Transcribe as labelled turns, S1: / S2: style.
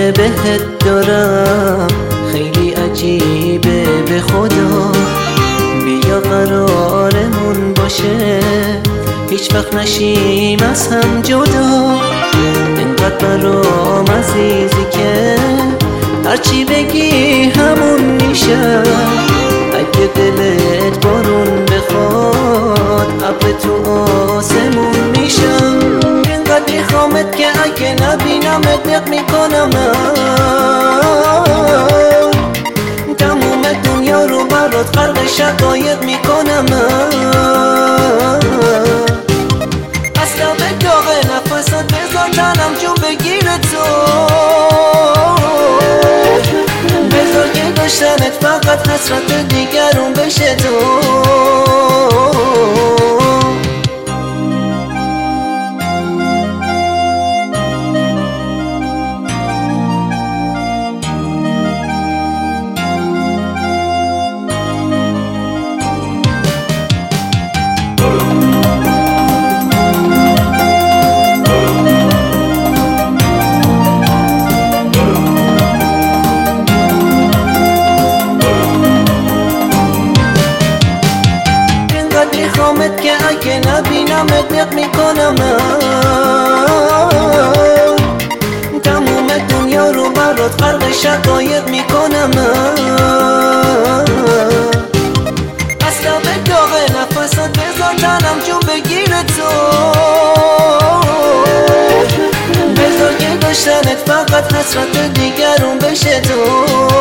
S1: بهت دارم خیلی عجیبه به خدا. بیا قرارمون باشه هیچ وقت نشیم از هم جدا. انقدر برام عزیزی که هرچی بگی همون میشه. اگه دلت بارون بخواد ابر تو آسمون میشم. اینقدر میخوامت که اگه نبینمت نق میکنم. تموم دنیا رو برات غرق شقایق میکنم. اصلا به داغ نفست بذار تنم جون بگیره تو. بذار که داشتنت فقط حسرت دیگرون بشه تو. میخوامت که اگه نبینمت نق میکنم. تموم دنیا رو برات غرق شقایق میکنم. اصلا به داغ نفست بذار تنم جون بگیره تو. بذار که داشتنت فقط حسرت دیگرون بشه تو.